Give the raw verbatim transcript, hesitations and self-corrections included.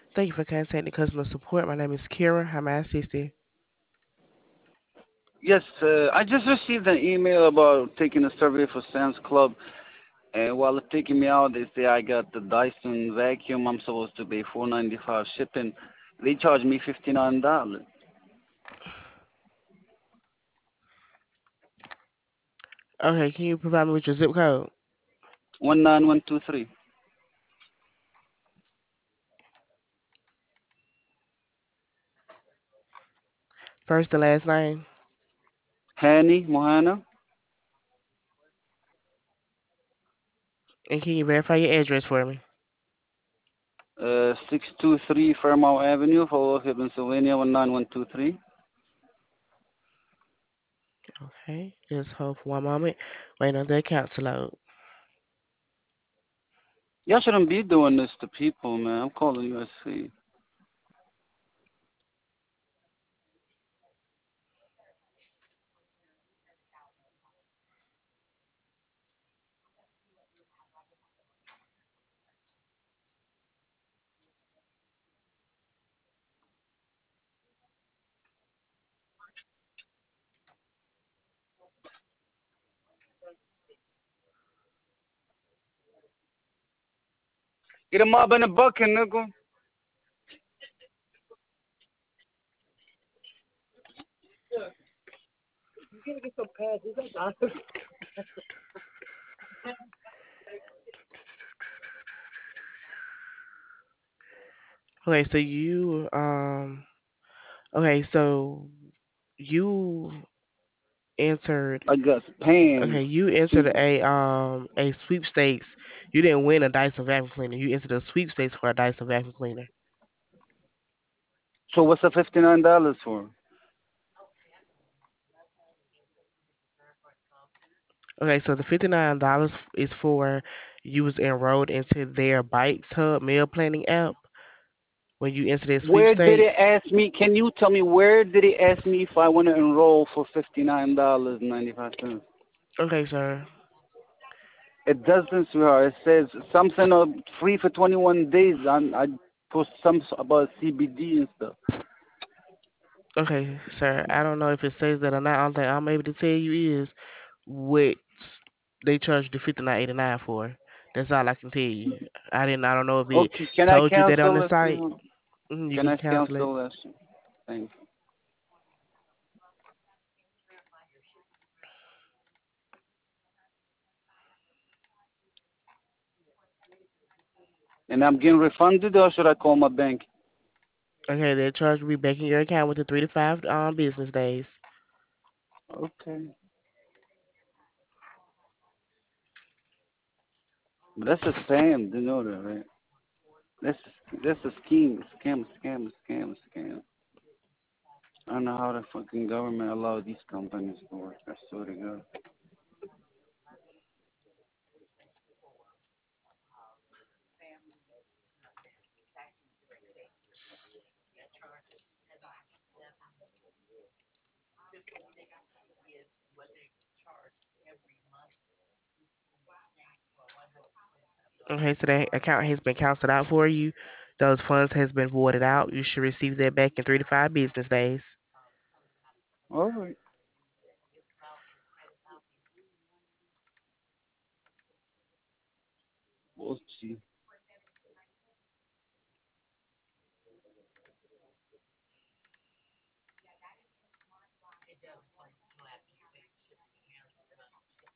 Thank you for contacting customer support. My name is Kira. How may I assist you? Yes, uh, I just received an email about taking a survey for Sam's Club, and while it's taking me out, they say I got the Dyson vacuum. I'm supposed to pay four ninety five shipping. They charge me fifty nine dollars. Okay, can you provide me with your zip code? One nine one two three. First and last name. Hanny Mohana, And can you verify your address for me? uh, six two three Fairmount Avenue, Philadelphia, Pennsylvania one nine one two three. Okay, just hold for one moment. Wait on the account to load. Y'all shouldn't be doing this to people, man. I'm calling U S C. Get a mob in a bucket, nigga. Okay, so you um okay, so you entered I got pants. okay, you entered a um a sweepstakes. You didn't win a Dyson vacuum cleaner. You entered a sweepstakes for a Dyson vacuum cleaner. So what's the fifty nine dollars for? Okay, so the fifty nine dollars is for you was enrolled into their Bikes Hub meal planning app when you enter their Where did sweepstakes. it ask me? Can you tell me where did it ask me if I want to enroll for fifty nine dollars and ninety five cents? Okay, sir. It doesn't, sweetheart. It says something of free for twenty one days. I'm, I post some about C B D and stuff. Okay, sir. I don't know if it says that or not. Only thing I'm able to tell you is what they charged the fifty nine eighty nine for. That's all I can tell you. I didn't. I don't know if it Okay, can I told you that on cancel the this, site. sweetheart? Mhm, you Can can I cancel it. cancel this? Thanks. And I'm getting refunded, or should I call my bank? Okay, that charge will be back in your account within three to five um business days. Okay. But that's a spam. You know that, right? That's that's a scheme, scam, scam, scam, scam. I don't know how the fucking government allow these companies to work. I swear to God. Okay, so that account has been canceled out for you. Those funds has been voided out. You should receive that back in three to five business days. All right. We'll see.